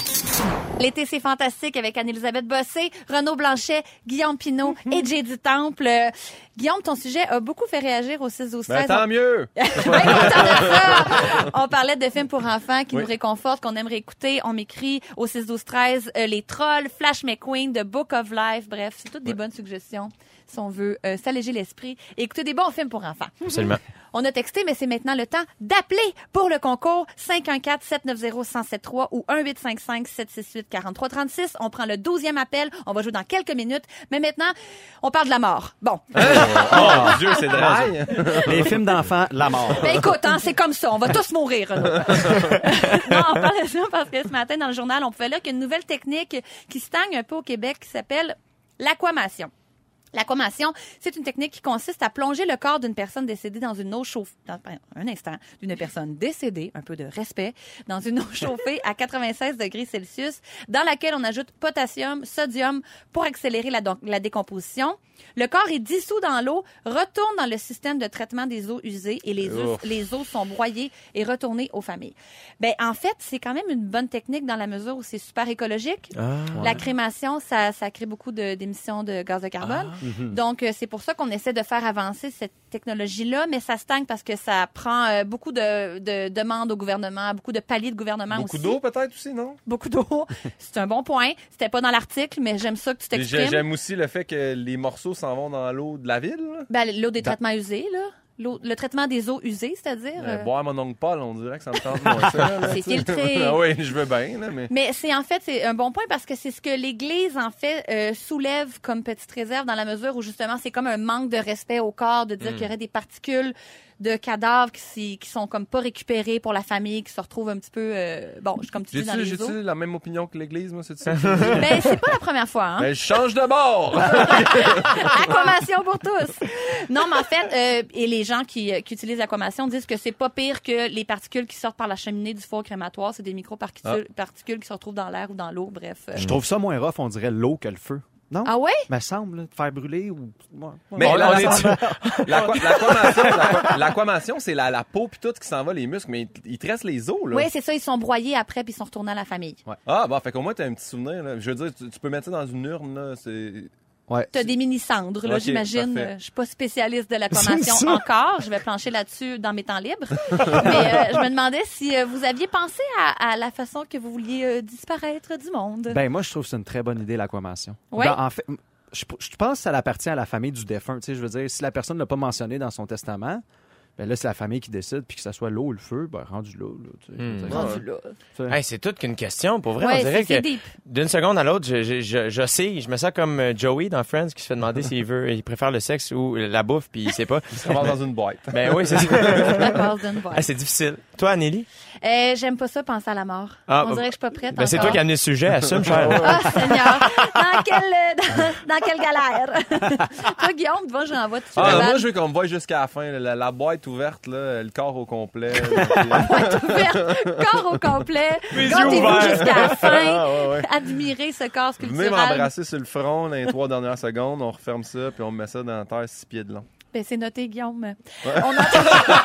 B: L'été, c'est fantastique avec Anne-Elisabeth Bossé, Renaud Blanchet, Guillaume Pinault et J D Temple. Euh, Guillaume, ton sujet a beaucoup fait réagir au six douze
D: Ben,
B: treize.
D: tant mieux.
B: Bien content de ça. On parlait de films pour enfants qui
D: Oui.
B: nous réconfortent, qu'on aimerait écouter. On m'écrit au six douze treize euh, Les Trolls, Flash McQueen, The Book of Life. Bref, c'est toutes des bonnes suggestions si on veut euh, s'alléger l'esprit et écouter des bons films pour enfants.
C: Absolument.
B: On a texté, mais c'est maintenant le temps d'appeler pour le concours cinq un quatre, sept neuf zéro, un zéro sept trois ou un huit cinq cinq, sept six huit, quatre trois trois six. On prend le douzième appel. On va jouer dans quelques minutes. Mais maintenant, on parle de la mort. Bon.
D: Oh mon Dieu, c'est dry.
E: Les films d'enfants, la mort.
B: Ben écoute, hein, c'est comme ça. On va tous mourir, Renaud. Non, on parle de ça parce que ce matin, dans le journal, on pouvait lire qu'il y a une nouvelle technique qui stagne un peu au Québec qui s'appelle l'aquamation. L'aquamation, c'est une technique qui consiste à plonger le corps d'une personne décédée dans une eau chauffée, dans, un instant, d'une personne décédée, un peu de respect, dans une eau chauffée à quatre-vingt-seize degrés Celsius, dans laquelle on ajoute potassium, sodium pour accélérer la, la décomposition. Le corps est dissous dans l'eau, retourne dans le système de traitement des eaux usées et les, us-
D: Ouf.
B: les eaux sont broyées et retournées aux familles. Ben, en fait, c'est quand même une bonne technique dans la mesure où c'est super écologique. La crémation, ça, ça crée beaucoup de- d'émissions de gaz de carbone. Donc, euh, c'est pour ça qu'on essaie de faire avancer cette technologie-là, mais ça stagne parce que ça prend euh, beaucoup de, de demandes au gouvernement, beaucoup de paliers de gouvernement
D: Beaucoup
B: aussi.
D: d'eau peut-être aussi, non?
B: Beaucoup d'eau. C'est un bon point. C'était pas dans l'article, mais j'aime ça que tu
D: Et j'ai-
B: t'exprimes.
D: J'aime aussi le fait que les morceaux s'en vont dans l'eau de la ville. là.
B: Ben, l'eau des
D: Dans-
B: traitements usés, là. L'eau- le traitement des eaux usées, c'est-à-dire...
D: Euh,
B: euh,
D: boire mon oncle Paul, on dirait que ça me tente moins ça. là,
B: C'est
D: tu sais.
B: filtré.
D: Ah oui, je veux bien, là, mais...
B: Mais c'est en fait c'est un bon point parce que c'est ce que l'Église en fait euh, soulève comme petite réserve dans la mesure où justement c'est comme un manque de respect au corps de dire qu'il y aurait des particules de cadavres qui, s'y- qui sont comme pas récupérées pour la famille qui se retrouvent un petit peu euh, bon comme tu dis dans
D: J'ai-tu
B: les eaux.
D: j'ai-tu la même opinion que l'Église, moi, c'est ça?
B: Ben c'est pas la première fois hein.
D: Ben, je change de bord!
B: Aquamation pour tous. Non, mais en fait, euh, et les gens qui, euh, qui utilisent l'aquamation disent que c'est pas pire que les particules qui sortent par la cheminée du four crématoire. C'est des micro-particules particules qui se retrouvent dans l'air ou dans l'eau. Bref. euh.
E: Je trouve ça moins rough, on dirait l'eau que le feu. Non?
B: Ah ouais?
E: Me semble, là, de faire brûler ou. Ouais.
D: Mais
C: On-
D: la-
C: on
D: la-
C: est-
D: l'aqua- l'aquamation, l'aqua- l'aquamation, c'est la, la peau puis tout qui s'en va, les muscles, mais il- il te reste les os, là.
B: Oui, c'est ça. Ils sont broyés après puis ils sont retournés à la famille.
D: Ah, bah, fait qu'au moins, t'as un petit souvenir, là. Je veux dire, tu, tu peux mettre ça dans une urne, là, c'est...
E: Ouais.
B: T'as des mini-cendres, là,
D: Ok,
B: j'imagine.
D: parfait.
B: Euh, Je suis pas spécialiste de l'aquamation
E: C'est ça.
B: encore. Je vais plancher là-dessus dans mes temps libres. Mais euh, je me demandais si euh, vous aviez pensé à, à la façon que vous vouliez euh, disparaître du monde.
E: Ben, moi, je trouve que c'est une très bonne idée, l'aquamation.
B: Ouais.
E: Ben, en fait, je, je pense que ça appartient à la famille du défunt. Tu sais, je veux dire, si la personne ne l'a pas mentionné dans son testament, Ben là, c'est la famille qui décide, puis que ça soit l'eau ou le feu, ben rendu là. là tu sais,
C: Hmm.
E: je veux dire,
B: Rendu là.
E: tu sais.
C: Hey, c'est toute qu'une question. Pour vrai,
B: Ouais,
C: on dirait
B: c'est- c'est
C: que
B: deep.
C: d'une seconde à l'autre, je, je, je, je sais, je me sens comme euh, Joey dans Friends qui se fait demander s'il veut, il préfère le sexe ou la bouffe, puis il sait pas.
D: Ça va dans une boîte.
C: Ben oui, c'est ça.
B: La base d'une boîte.
C: Ah, c'est difficile. Toi, Anneli?
B: Euh, j'aime pas ça, penser à la mort.
C: Ah,
B: On dirait que je suis pas prête
C: Ben, c'est toi
B: encore.
C: qui as amené le sujet, assume, cher.
B: Ah, Seigneur! Dans quelle, dans, dans quelle galère? Toi, Guillaume, tu vois, je renvoie tout de suite
D: Ah,
B: la
D: moi,
B: balle.
D: je veux qu'on me voie jusqu'à la fin. La, la boîte ouverte, là, le corps au complet.
B: Ouverte, corps au complet.
C: Les yeux
B: Gardez-vous
C: ouverts.
B: jusqu'à la fin.
D: Ah, ouais, ouais.
B: Admirez ce corps
D: Venez
B: sculptural.
D: m'embrasser sur le front dans les trois dernières secondes. On referme ça, puis on met ça dans la terre six pieds de long.
B: Ben, c'est noté, Guillaume. On, entend...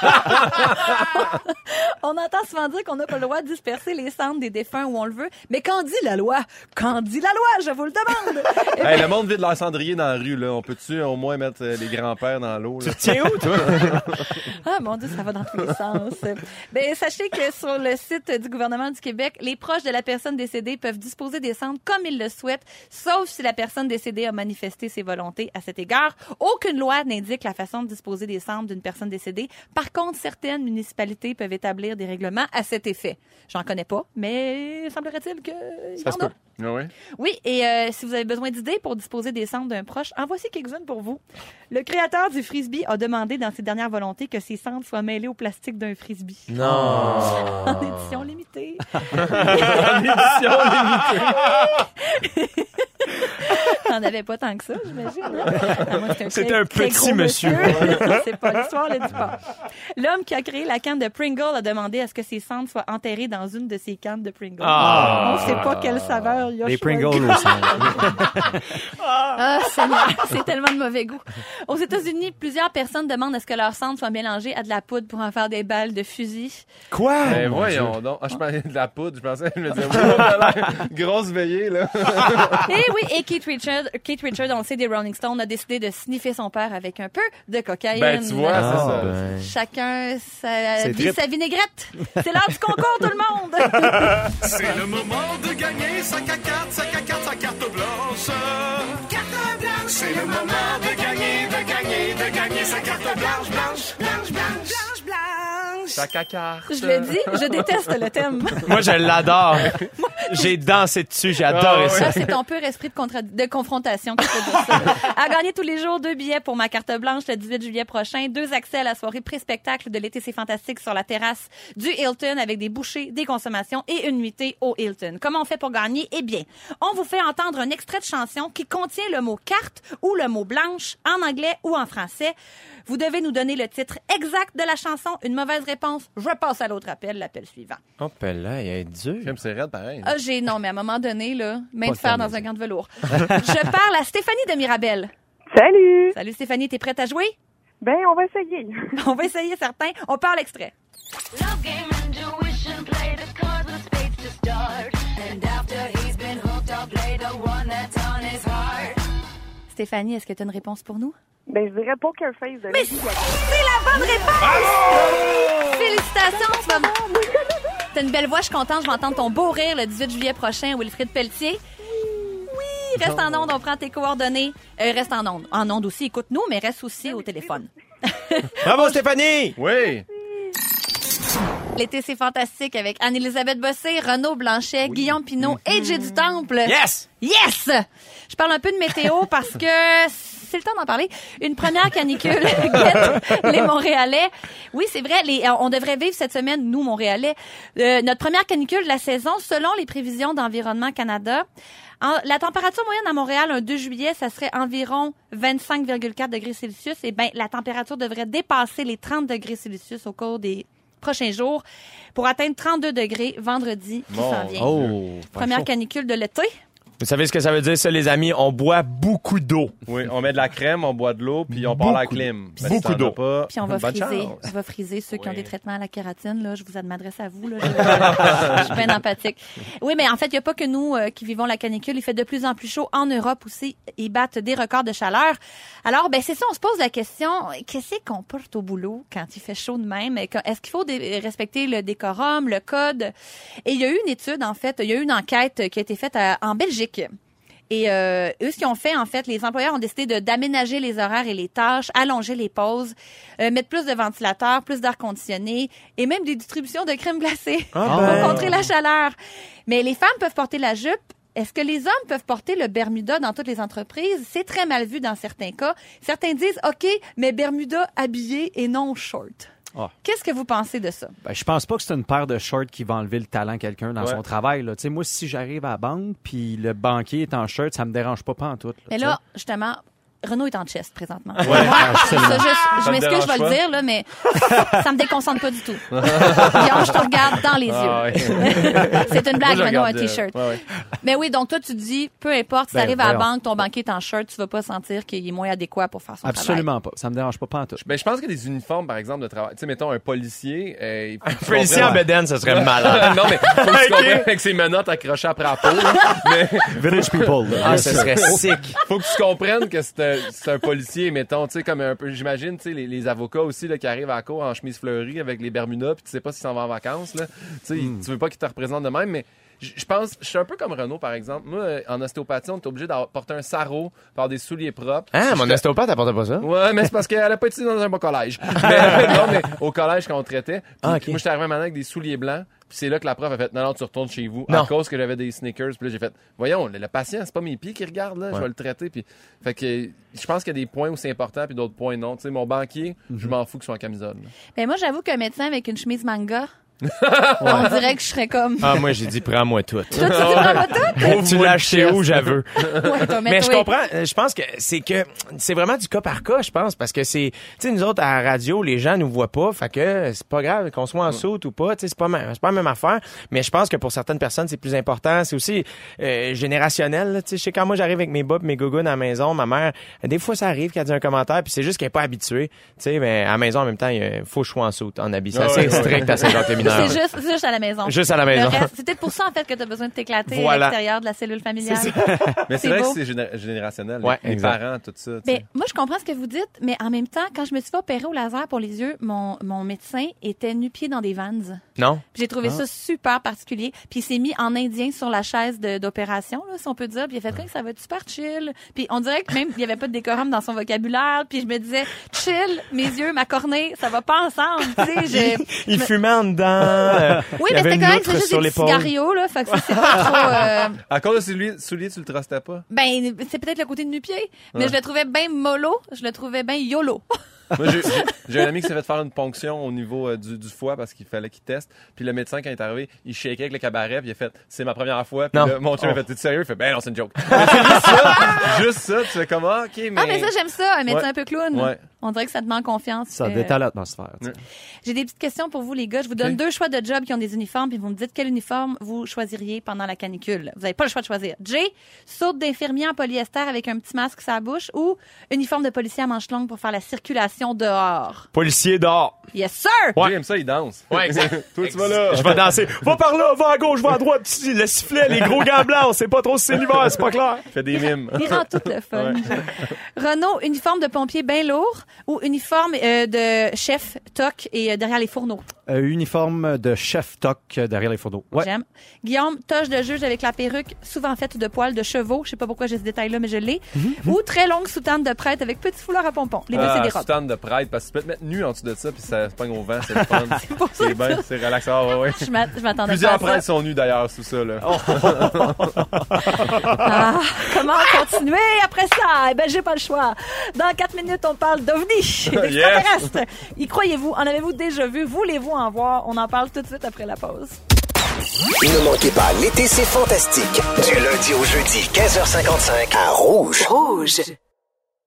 B: on entend souvent dire qu'on n'a pas le droit de disperser les cendres des défunts où on le veut. Mais qu'en dit la loi? Qu'en dit la loi? Je vous le demande.
D: Hey, le monde vide leur cendrier dans la rue, là. On peut-tu au moins mettre euh, les grands-pères dans l'eau, là?
C: Tiens où, toi?
B: Ah, mon Dieu, ça va dans tous les sens. Ben, sachez que sur le site du gouvernement du Québec, les proches de la personne décédée peuvent disposer des cendres comme ils le souhaitent, sauf si la personne décédée a manifesté ses volontés à cet égard. Aucune loi n'indique la façon de disposer des cendres d'une personne décédée. Par contre, certaines municipalités peuvent établir des règlements à cet effet. J'en connais pas, mais semblerait-il que il y
C: Ça se
B: en a.
C: peut.
D: Ah ouais?
B: Oui, et euh, si vous avez besoin d'idées pour disposer des cendres d'un proche, en voici quelques-unes pour vous. Le créateur du frisbee a demandé dans ses dernières volontés que ses cendres soient mêlées au plastique d'un frisbee.
C: Non.
B: En édition limitée. T'en avais pas tant que ça, j'imagine. hein? À moins que c'est
C: C'était
B: très-
C: un
B: très
C: petit
B: gros
C: monsieur.
B: C'est pas l'histoire, le dit pas. L'homme qui a créé la canne de Pringle a demandé à ce que ses cendres soient enterrées dans une de ses cannes de Pringle.
C: Ah.
B: On sait pas quelle saveur il y a.
E: Les
B: choisi.
E: Pringles aussi.
B: Ah, Seigneur, c'est tellement de mauvais goût. Aux États-Unis, plusieurs personnes demandent à ce que leur cendre soit mélangée à de la poudre pour en faire des balles de fusil.
C: Quoi?
D: Ben
C: Mon
D: voyons donc. Ah, je parlais de la poudre. Je pensais, je me disais, wow, ça a l'air grosse veillée, là.
B: Et oui, et Keith Richards, Keith Richards, on le sait, des Rolling Stones, a décidé de sniffer son père avec un peu de cocaïne.
D: Ben, tu vois,
C: Dieu.
D: c'est
C: Ah,
D: ça.
C: ben.
B: Chacun sa
E: C'est
B: vie,
E: trip.
B: sa vinaigrette. C'est l'heure du concours, tout le monde.
F: C'est le moment de gagner sa carte, sa carte, sa carte blanche. Carte blanche. C'est le moment de gagner, de gagner, de gagner sa carte blanche, blanche, blanche, blanche, blanche, blanche.
D: Ta caca.
B: Je le dis, je déteste le thème.
C: Moi, je l'adore. J'ai dansé dessus, j'ai adoré
D: Ah,
C: ça.
B: Ça, c'est ton pur esprit de, contra- de confrontation qui fait dire ça. À gagner tous les jours deux billets pour ma carte blanche le dix-huit juillet prochain, deux accès à la soirée pré-spectacle de l'été c'est fantastique sur la terrasse du Hilton avec des bouchées, des consommations et une nuitée au Hilton. Comment on fait pour gagner? Eh bien, on vous fait entendre un extrait de chanson qui contient le mot carte ou le mot blanche en anglais ou en français. Vous devez nous donner le titre exact de la chanson. Une mauvaise réponse, je passe à l'autre appel, l'appel suivant.
C: Oh, ben là, il est dur.
D: Crème, c'est raide, pareil.
B: Ah, j'ai, non, mais à un moment donné, là, main
E: Pas
B: de fer
E: le temps,
B: dans un gant de velours. Je parle à Stéphanie de Mirabel.
G: Salut!
B: Salut Stéphanie, t'es prête à jouer?
G: Ben, on va essayer.
B: On va essayer certains. On part l'extrait.
H: Love game, intuition, play the cards with spades to start. And after he's been hooked, I'll play the one that's on his heart.
B: Stéphanie, est-ce que tu as une réponse pour nous?
G: Ben, je dirais Poker Face de
B: Mais
G: Lady
B: c'est
G: Gaga.
B: la bonne réponse! Félicitations! Tu vas... T'as une belle voix, je suis contente. Je vais entendre ton beau rire le dix-huit juillet prochain, Wilfrid Pelletier. Oui, reste en onde, on prend tes coordonnées. Euh, reste en onde. En onde aussi, écoute-nous, mais reste aussi au téléphone.
C: Bravo, Stéphanie!
D: Oui.
B: L'été, c'est fantastique avec Anne-Élisabeth Bossé, Renaud Blanchet, Guillaume Pinault et J du Temple.
C: Yes!
B: Yes! Je parle un peu de météo parce que c'est le temps d'en parler. Une première canicule guette les Montréalais. Oui, c'est vrai, les, on devrait vivre cette semaine, nous, Montréalais, euh, notre première canicule de la saison selon les prévisions d'Environnement Canada. En, la température moyenne à Montréal, un deux juillet, ça serait environ vingt-cinq virgule quatre degrés Celsius. Et ben, la température devrait dépasser les trente degrés Celsius au cours des prochains jours pour atteindre trente-deux degrés vendredi qui
D: Bon.
B: s'en vient.
E: Oh,
B: Première canicule de l'été.
C: Vous savez ce que ça veut dire, ça, les amis? On boit beaucoup d'eau.
D: Oui, on met de la crème, on boit de l'eau, puis on part à la clim. Ben, si
C: beaucoup
D: t'en as
C: d'eau.
D: pas,
B: Puis on va
D: bonne
B: friser,
D: chance.
B: on va friser ceux qui ont
D: Oui.
B: des traitements à la kératine. Là, je vous m'adresse à vous. Là, je, je suis bien empathique. Oui, mais en fait, il n'y a pas que nous euh, qui vivons la canicule. Il fait de plus en plus chaud en Europe aussi. Ils battent des records de chaleur. Alors, ben c'est ça. On se pose la question qu'est-ce qu'on porte au boulot quand il fait chaud de même Est-ce qu'il faut dé- respecter le décorum, le code Et il y a eu une étude en fait. Il y a eu une enquête qui a été faite à- en Belgique. Et euh, eux, ce qu'ils ont fait, en fait, les employeurs ont décidé de d'aménager les horaires et les tâches, allonger les pauses, euh, mettre plus de ventilateurs, plus d'air conditionné et même des distributions de crème glacée
C: Ah
B: pour
C: ben.
B: contrer la chaleur. Mais les femmes peuvent porter la jupe. Est-ce que les hommes peuvent porter le Bermuda dans toutes les entreprises? C'est très mal vu dans certains cas. Certains disent, OK, mais Bermuda habillé et non short.
E: Ah.
B: Qu'est-ce que vous pensez de ça?
E: Ben, je pense pas que c'est une paire de shorts qui va enlever le talent à quelqu'un dans
D: Ouais.
E: son travail. Là. Tu sais, moi, si j'arrive à la banque puis le banquier est en shirt, ça me dérange pas pantoute. Là,
B: Mais
E: tu
B: là, justement, Renaud est en chest présentement.
E: Ouais,
B: Moi,
E: absolument.
B: ça, juste- je
D: Ça te
B: m'excuse, je
D: dérange
B: vais le
D: pas?
B: dire, là, mais ça me déconcentre pas du tout. Guillaume, je te regarde dans les yeux.
D: Ah, ouais.
B: C'est une blague,
D: Moi, je
B: Renaud, un
D: regarde, euh,
B: t-shirt.
D: ouais, ouais.
B: Mais oui, donc toi, tu dis, peu importe, si
E: Ben,
B: t'arrives à la
E: voyons.
B: banque, ton banquier est en shirt, tu vas pas sentir qu'il est moins adéquat pour faire son travail.
E: Absolument pas. Ça me dérange pas pantoute.
D: Ben, je pense que des uniformes, par exemple, de travail. Tu sais, mettons un policier. Euh, il faut
C: Un
D: que tu
C: policier en
D: comprennes-
C: bedaine, ça serait malade.
D: non, mais faut que tu
C: Ok.
D: comprennes avec ses menottes accrochées après la peau. là. Mais
E: Village people. là.
C: Ah, ça serait sick.
D: faut que tu comprennes que c'est un, c'est un policier, mettons, tu sais, comme un peu, j'imagine, tu sais, les, les avocats aussi, là, qui arrivent à la cour en chemise fleurie avec les Bermudas, puis tu sais pas s'ils s'en vont en vacances, là. Tu sais, tu veux pas qu'ils te représentent de même, mais je je pense, je suis un peu comme Renaud, par exemple. Moi, euh, en ostéopathie, on est obligé de porter un sarrau, par des souliers propres.
C: Ah, mon
D: Je-
C: ostéopathe apportait pas ça?
D: Ouais, mais c'est parce qu'elle a pas été dans un bon collège. Mais, non, mais au collège, quand on traitait, puis
C: Ah, ok.
D: moi, j'étais arrivé maintenant avec des souliers blancs, puis c'est là que la prof a fait, non, non, tu retournes chez vous,
C: Non.
D: à cause que j'avais des sneakers. Puis là, j'ai fait, voyons, le, le patient, c'est pas mes pieds qui regardent, là, je vais le traiter. Puis, fait que, je pense qu'il y a des points où c'est important, puis d'autres points non. Tu sais, mon banquier, je m'en fous qu'il soit en camisole. là.
B: Ben moi, j'avoue qu'un médecin avec une chemise manga, on dirait que je serais comme...
C: Ah, moi, j'ai dit, prends-moi tout.
B: Toi, tu dis vraiment tout?
C: Tu l'as acheté où, j'avoue.
B: Ouais, toi,
C: Mais je
B: toi,
C: comprends. euh, Je pense que c'est que c'est vraiment du cas par cas, je pense, parce que c'est, tu sais, nous autres à la radio, les gens nous voient pas, fait que c'est pas grave qu'on soit en saute ou pas, tu sais, c'est pas ma- c'est pas la même affaire. Mais je pense que pour certaines personnes, c'est plus important. C'est aussi euh, générationnel. là, Tu sais, je sais quand moi j'arrive avec mes bas, pis mes gougounes à la maison, ma mère, des fois ça arrive qu'elle dit un commentaire, puis c'est juste qu'elle est pas habituée. Tu sais, mais à la maison en même temps, il faut que je sois en saute, en habit. C'est
D: Ah
C: assez
D: ouais, ouais.
C: strict à Saint-Jacques-les-Mineurs.
B: C'est juste, c'est juste à la maison.
C: Juste à la maison.
B: Le reste, c'est peut-être pour ça, en fait, que tu as besoin de t'éclater
C: Voilà.
B: à l'extérieur de la cellule familiale.
D: Mais
B: C'est
D: c'est vrai
B: beau.
D: que c'est géné- générationnel.
C: Ouais,
D: les les
C: exact.
D: parents, tout ça. tu
B: Ben,
D: sais.
B: moi, je comprends ce que vous dites, mais en même temps, quand je me suis fait opérer au laser pour les yeux, mon, mon médecin était nu-pied dans des Vans.
C: Non?
B: Puis j'ai trouvé ça super particulier. Puis il s'est mis en indien sur la chaise de- d'opération, là, si on peut dire. Puis il a fait, ça va être super chill. Puis on dirait que même, il n'y avait pas de décorum dans son vocabulaire. Puis je me disais, chill, mes yeux, ma cornée, ça va pas ensemble. Tu sais, je-
C: Il
B: je me-
C: fumait en dedans. euh,
B: Oui,
C: il
B: mais
C: avait
B: c'était
C: une
B: correct,
C: loutre
B: c'est juste
C: sur
B: des
C: l'épaule.
B: cigarios, là. Fait que c'est pas trop, euh,
D: À cause de celui, souliers, tu le trustais pas?
B: ben, c'est peut-être le côté de nu-pied. Mais
D: Ouais.
B: je le trouvais bien mollo. Je le trouvais bien YOLO.
D: Moi, j'ai- j'ai j'ai un ami qui s'est fait faire une ponction au niveau euh, du, du foie parce qu'il fallait qu'il teste. Puis le médecin, quand il est arrivé, il shakeait avec le cabaret. Puis il a fait, c'est ma première fois. Puis
C: Non.
D: là, mon chum
C: Oh.
D: a fait, t'es sérieux? Il fait, ben non, c'est une joke. Mais c'est juste ça. Juste ça. Tu fais comme, ah, ok, mais.
B: Ah, mais ça, j'aime ça, un médecin
D: Ouais.
B: un peu clown.
D: Ouais.
B: On dirait que ça te met en confiance.
E: Ça
B: Euh,
E: détale l'atmosphère. tu sais.
B: J'ai des petites questions pour vous, les gars. Je vous donne
D: Ok.
B: deux choix de job qui ont des uniformes, puis vous me dites quel uniforme vous choisiriez pendant la canicule. Vous n'avez pas le choix de choisir. Jay, saute d'infirmier en polyester avec un petit masque sur la bouche ou uniforme de policier à manches longues pour faire la circulation dehors.
C: Policier dehors.
B: Yes, sir!
C: Ouais.
D: Jay aime ça, il danse.
C: Ouais, exact.
D: Toi, tu vas là.
C: Je vais danser. Va par là, va à gauche, va à droite. Tu- Le sifflet, les gros gants blancs, on sait pas trop si c'est l'hiver, c'est pas clair.
D: Fais des mimes.
B: Il rend tout le fun. Renaud, uniforme de pompier bien lourd ou uniforme euh, de chef toc et euh, derrière les fourneaux?
E: Euh, uniforme de chef toc euh, derrière les fourneaux. Ouais.
B: J'aime. Guillaume, toge de juge avec la perruque souvent faite de poils de chevaux. Je sais pas pourquoi j'ai ce détail-là, mais je l'ai. Ou très longue soutane de prêtre avec petit foulard à pompons. Les deux, c'est
D: Ah,
B: des robes.
D: soutane de prêtre, parce que tu peux te mettre nu en dessous de ça, puis ça se pogne au vent, c'est le fun.
B: C'est pour ça
D: C'est bien, c'est relaxant, ouais, ouais.
B: Je m'a- je m'attendais pas
D: Plusieurs
B: à ça.
D: prêtres sont nus d'ailleurs sous ça, là.
B: Ah, comment continuer après ça? Eh ben, j'ai pas le choix. Dans quatre minutes, on parle d'ovnis, d'extraterrestres. Y croyez-vous? En avez-vous déjà vu? Voulez-vous en voir? On en parle tout de suite après la pause.
A: Ne manquez pas, l'été, c'est fantastique. Du lundi au jeudi, quinze heures cinquante-cinq, à Rouge.
H: Rouge.